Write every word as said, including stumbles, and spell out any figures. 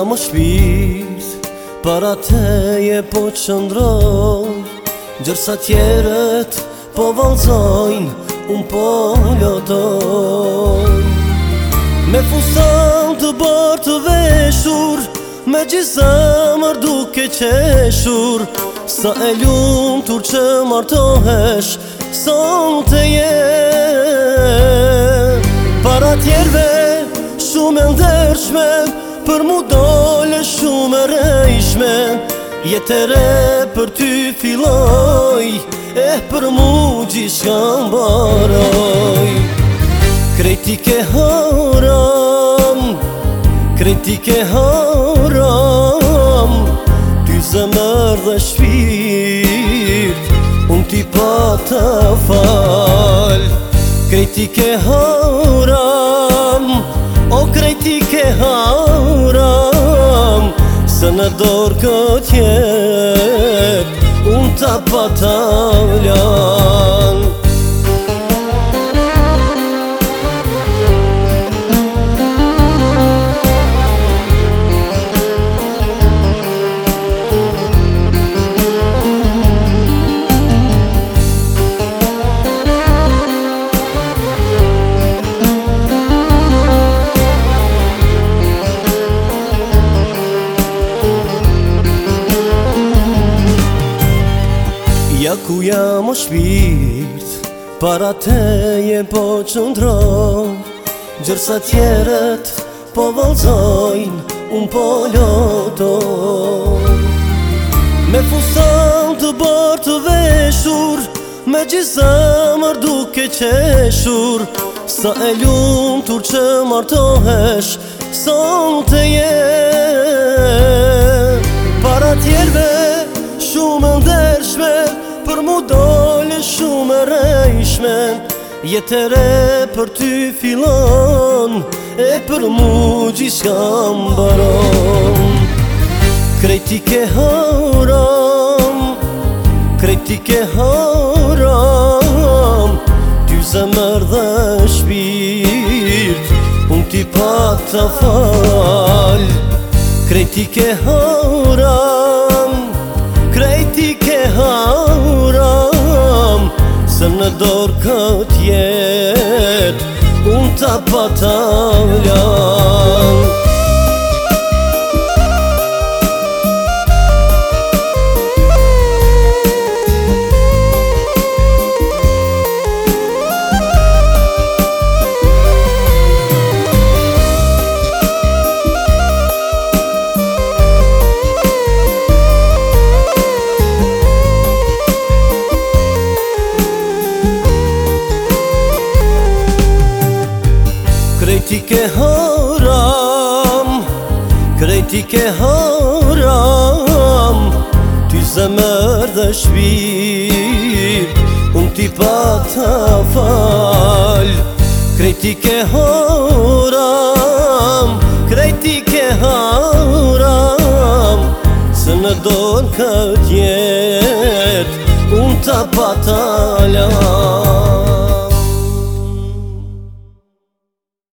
më shpirt, para teje po qëndroj, gjërsa tjerët po valzojnë, unë po lotoj. Me fustan të bërë të veshur, me gjizëmër duke qeshur, sa e lumtur që martohesh, son të je. Para tjerve shumë e ndershme, për mu dole shumë e rejshme, jetë e re për ty filloj, e për mu gjithë mbaroj. Krejti ke haram, krejti ke haram, ty zemër dhe shpirt, unë ti pa të fal. Krejti ke haram, o krejti ke haram, se në dorë këtë jetë, unë ta pa ta lan. Ja ku jam o shpirt, para teje po qëndroj, gjërsa tjerët po valzojnë, unë po lotoj. Me fustan të bërë të veshur, me gjizëmër duke qeshur, sa e lumtur që martohesh, son të je. Para tjerve shumë ndershme, për mu dole shumë e rejshme, jetë e re për ty fillon, e për mu gjithë mbaron. Krejti ke haram, krejti ke haram, ty zemër dhe shpirt, unë ti pa të fal. Krejti ke haram, krejti ke haram, se në dorë këtë jetë, unë ta pa ta lan. Krejti ke haram, krejti ke haram, ty zemër dhe shpirt, unë ti pa ta fal. Krejti ke haram, krejti ke haram, se në dorë këtë jetë, unë ta pa ta lan.